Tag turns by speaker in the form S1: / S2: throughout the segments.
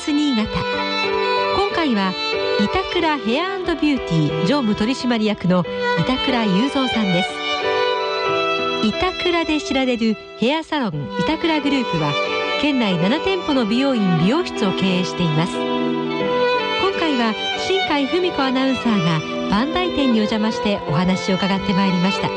S1: ス新潟。今回は板倉ヘア&ビューティー常務取締役の板倉雄三さんです。板倉で知られるヘアサロン板倉グループは県内7店舗の美容院美容室を経営しています。今回は新海文子アナウンサーが万代店にお邪魔してお話を伺ってまいりました。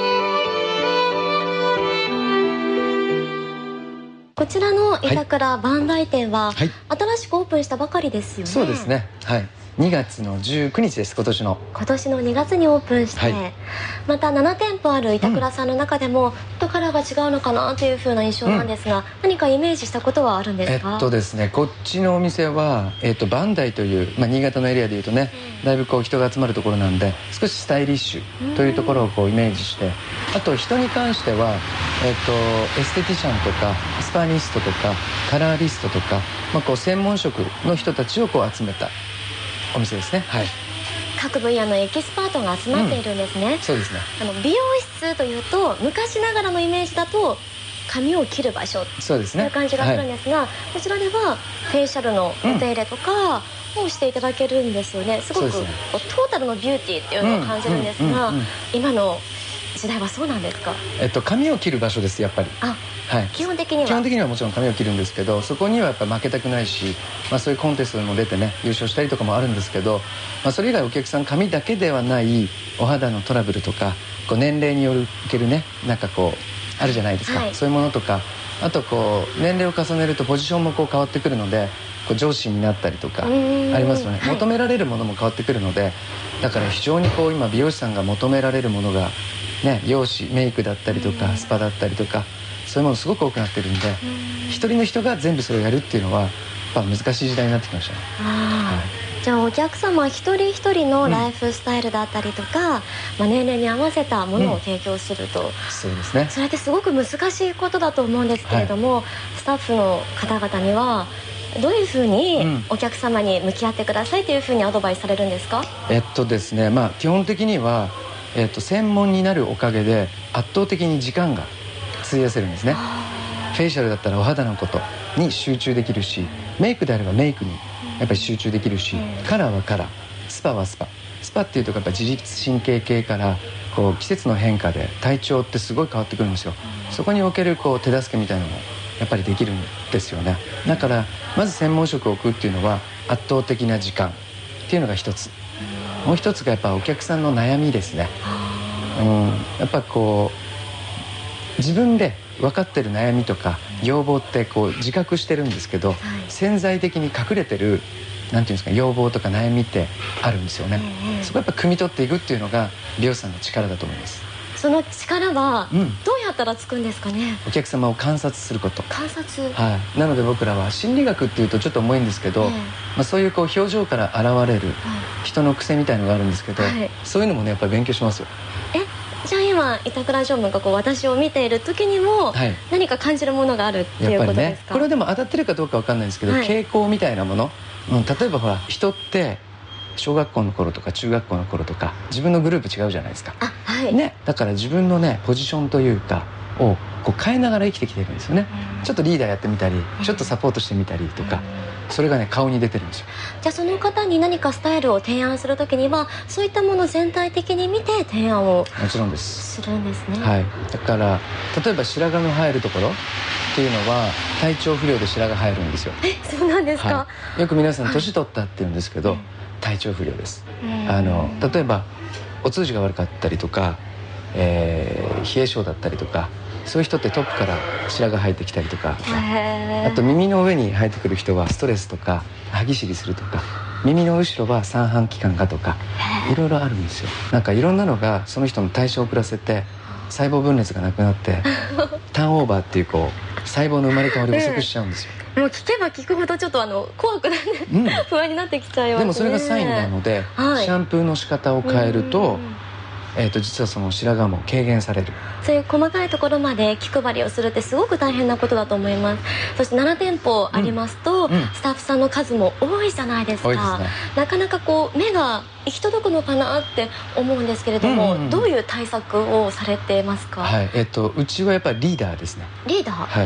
S2: こちらの板倉万代店は、新しくオープンしたばかりですよね。
S3: そうですね、2月の19日です。今年の
S2: 2月にオープンして、また7店舗ある板倉さんの中でも、ちょっとカラーが違うのかなという風な印象なんですが、何かイメージしたことはあるんですか？
S3: ですね、こっちのお店は、万代という、新潟のエリアでいうとね、だいぶこう人が集まるところなんで、少しスタイリッシュというところをこうイメージして、あと人に関しては、エステティシャンとかスパニストとかカラーリストとか、こう専門職の人たちをこう集めたお店ですね。
S2: 各分野のエキスパートが集まっているんですね。
S3: そうですね。
S2: 美容室というと昔ながらのイメージだと髪を切る場所という感じがするんですが、こちらではフェイシャルのお手入れとかをしていただけるんですよね。すごくトータルのビューティーっていうのを感じるんですが、今の時代はそうなんですか？
S3: 髪を切る場所です、やっぱり。基本的にはもちろん髪を切るんですけど、そこにはやっぱ負けたくないし、そういうコンテストにも出てね優勝したりとかもあるんですけど、それ以外お客さん髪だけではないお肌のトラブルとか、こう年齢による受けるね、なんかこうあるじゃないですか、そういうものとか、あとこう年齢を重ねるとポジションもこう変わってくるので、こう上司になったりとかありますよね。求められるものも変わってくるので、だから非常にこう今美容師さんが求められるものがね、容姿メイクだったりとかスパだったりとか、そういうものすごく多くなってるんで、一人の人が全部それをやるっていうのはやっぱ難しい時代になってきましたね。
S2: じゃあお客様一人一人のライフスタイルだったりとか、年齢に合わせたものを提供すると、
S3: そうですね。
S2: それってすごく難しいことだと思うんですけれども、スタッフの方々にはどういうふうにお客様に向き合ってくださいというふうにアドバイスされるんですか？
S3: ですね、基本的には、専門になるおかげで圧倒的に時間が費やせるんですね。フェイシャルだったらお肌のことに集中できるし、メイクであればメイクにやっぱり集中できるし、カラーはカラー、スパはスパっていうとやっぱ自律神経系からこう季節の変化で体調ってすごい変わってくるんですよ。そこにおけるこう手助けみたいなのもやっぱりできるんですよね。だからまず専門職を置くっていうのは圧倒的な時間っていうのが一つ、もう一つがやっぱお客さんの悩みですね。やっぱこう自分で分かってる悩みとか要望ってこう自覚してるんですけど、潜在的に隠れてるなんていうんですか、要望とか悩みってあるんですよね。そこをやっぱ汲み取っていくっていうのが美容師さんの力だと思います。
S2: その力はどうやったらつくんですかね？
S3: お客様を観察すること。
S2: 観察。
S3: なので僕らは心理学っていうとちょっと重いんですけど、そういうこう表情から現れる人の癖みたいのがあるんですけど、そういうのもねやっぱり勉強しますよ。
S2: じゃあ今板倉常務がこう私を見ている時にも何か感じるものがあるっていうことですか？
S3: これでも当たってるかどうかわかんないんですけど、傾向みたいなもの、例えばほら人って小学校の頃とか中学校の頃とか自分のグループ違うじゃないですか。だから自分のねポジションというかをこう変えながら生きてきてるんですよね。ちょっとリーダーやってみたり、ちょっとサポートしてみたりとか、それがね顔に出てるんですよ。
S2: じゃあその方に何かスタイルを提案するときにはそういったもの全体的に見て提案を
S3: もちろんです
S2: するんですね。
S3: だから例えば白髪の生えるところっていうのは体調不良で白髪生えるんですよ。
S2: そうなんですか？
S3: よく皆さん年取ったって言うんですけど、体調不良です。例えばお通じが悪かったりとか、冷え性だったりとか、そういう人ってトップから白髪生えてきたりとか、あと耳の上に生えてくる人はストレスとか歯ぎしりするとか、耳の後ろは三半規管がとか、いろいろあるんですよ。なんかいろんなのがその人の代謝を遅らせて細胞分裂がなくなってターンオーバーっていうこう細胞の生まれ変わりを遅くしちゃうんですよ。
S2: もう聞けば聞くほどちょっと怖くなって、不安になってきちゃいますね。
S3: でもそれがサインなので、シャンプーの仕方を変えると実はその白髪も軽減される。
S2: そういう細かいところまで気配りをするってすごく大変なことだと思います。そして7店舗ありますと、スタッフさんの数も多いじゃないですか。なかなかこう目が行き届くのかなって思うんですけれども、どういう対策をされてますか？
S3: うちはやっぱりリーダーですね。
S2: リーダー？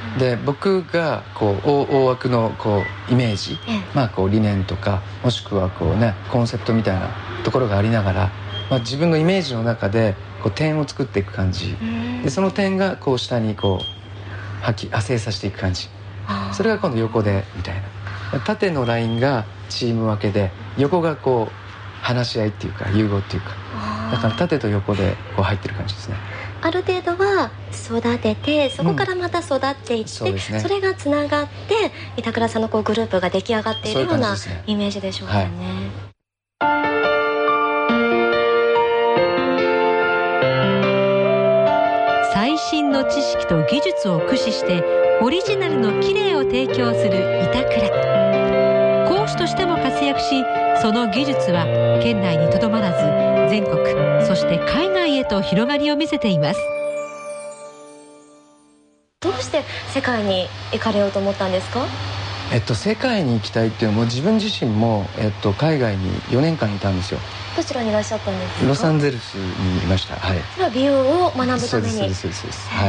S3: で僕がこう大枠のこうイメージ、こう理念とかもしくはこうねコンセプトみたいなところがありながら、自分のイメージの中でこう点を作っていく感じで、その点がこう下にこう派生させていく感じ、それが今度横でみたいな、縦のラインがチーム分けで横がこう話し合いっていうか融合っていうか、だから縦と横でこう入ってる感じですね。
S2: ある程度は育てて、そこからまた育っていって、それがつながって板倉さんのこうグループが出来上がっているようなイメージでしょうかね。
S1: 最新の知識と技術を駆使してオリジナルの綺麗を提供する板倉。講師としても活躍し、その技術は県内にとどまらず全国、そして海外へと広がりを見せています。
S2: どうして世界に行かれようと思ったんですか？
S3: 世界に行きたいっていうのも自分自身も、海外に4年間いたんですよ。
S2: どちらにいらっしゃったんですか？
S3: ロサンゼルスにいました。はい。
S2: それは美容を学ぶために。
S3: そうです。はい。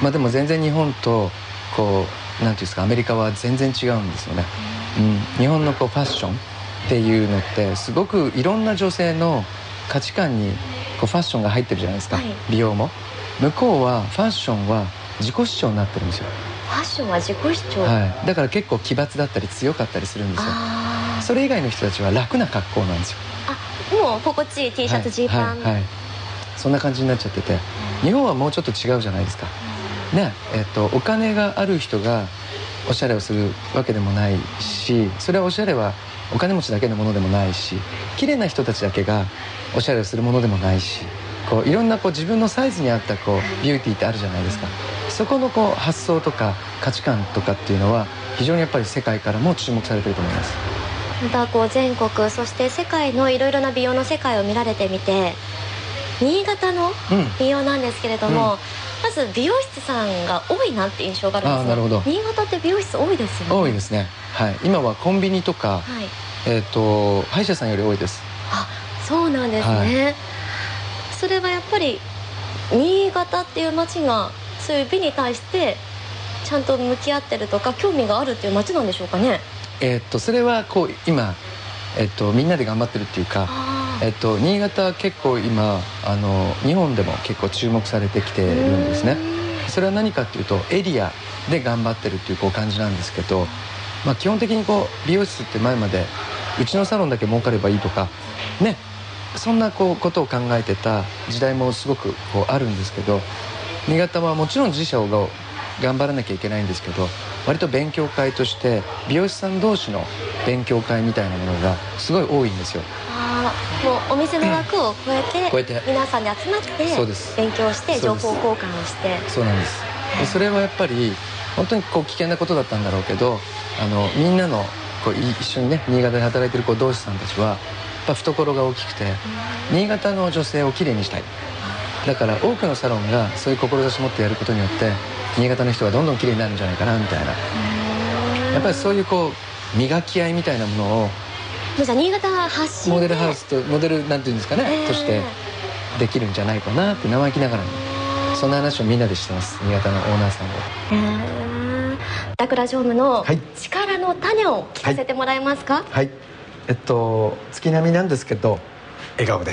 S3: でも全然日本とこうなんていうんですか、アメリカは全然違うんですよね。日本のこうファッションっていうのってすごくいろんな女性の価値観にこうファッションが入ってるじゃないですか。美容も。向こうはファッションは自己主張になってるんですよ。
S2: ファッションは自己主張。
S3: はい。だから結構奇抜だったり強かったりするんですよ。それ以外の人たちは楽な格好なんですよ。
S2: もう心地いい T シャツ、ジーパン、
S3: そんな感じになっちゃってて、日本はもうちょっと違うじゃないですかね。お金がある人がおしゃれをするわけでもないし、それはおしゃれはお金持ちだけのものでもないし、綺麗な人たちだけがおしゃれをするものでもないし、こういろんなこう自分のサイズに合ったこうビューティーってあるじゃないですか。そこのこう発想とか価値観とかっていうのは非常にやっぱり世界からも注目されてると思います。
S2: またこう全国、そして世界のいろいろな美容の世界を見られてみて、新潟の美容なんですけれども、まず美容室さんが多いなって印象があるんですが、
S3: なるほど。
S2: 新潟って美容室多いですよね。
S3: 多いですね。はい。今はコンビニとか、歯医者さんより多いです。
S2: そうなんですね。それはやっぱり新潟っていう街がそういう美に対してちゃんと向き合ってるとか興味があるっていう街なんでしょうかね。
S3: それはこう今、みんなで頑張ってるっていうか、新潟は結構今日本でも結構注目されてきてるんですね。それは何かっていうとエリアで頑張ってるっていうこう感じなんですけど、基本的にこう美容室って前までうちのサロンだけ儲かればいいとかね、そんなこうことを考えてた時代もすごくこうあるんですけど、新潟はもちろん自社を頑張らなきゃいけないんですけど、割と勉強会として美容師さん同士の勉強会みたいなものがすごい多いんですよ。
S2: もうお店の枠を超えて皆さんで集まって勉強して情報交換をして。そうなんです。
S3: でそれはやっぱり本当にこう危険なことだったんだろうけど、みんなのこう一緒にね新潟で働いてる同志さんたちはやっぱ懐が大きくて、新潟の女性をきれいにしたい。だから多くのサロンがそういう志を持ってやることによって新潟の人がどんどんきれいになるんじゃないかなみたいな、やっぱりそういうこう磨き合いみたいなものを
S2: じゃあ新潟発信
S3: モデルハウスとモデルなんていうんですかね、としてできるんじゃないかなって生意気ながらにそんな話をみんなでしてます。新潟のオーナーさんで。
S2: 板倉常務の力の種を聞かせてもらえますか？
S4: はい、月並みなんですけど笑顔です。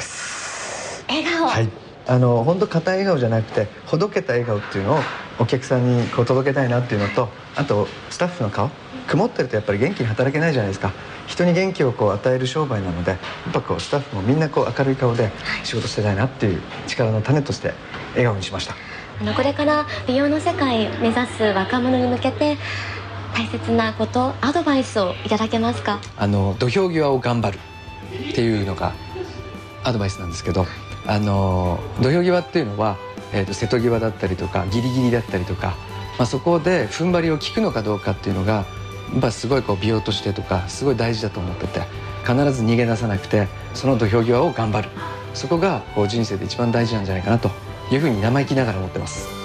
S2: 笑顔。
S4: はい。本当硬い笑顔じゃなくてほどけた笑顔っていうのをお客さんにこう届けたいなっていうのと、あとスタッフの顔曇ってるとやっぱり元気に働けないじゃないですか。人に元気をこう与える商売なので、やっぱこうスタッフもみんなこう明るい顔で仕事してたいなっていう力の種として笑顔にしました。
S2: これから美容の世界目指す若者に向けて大切なこと、アドバイスをいただけますか？
S3: 土俵際を頑張るっていうのがアドバイスなんですけど、土俵際っていうのは、瀬戸際だったりとかギリギリだったりとか、そこで踏ん張りを効くのかどうかっていうのがやっぱすごいこう美容としてとかすごい大事だと思ってて、必ず逃げ出さなくてその土俵際を頑張る、そこがこう人生で一番大事なんじゃないかなというふうに生意気ながら思ってます。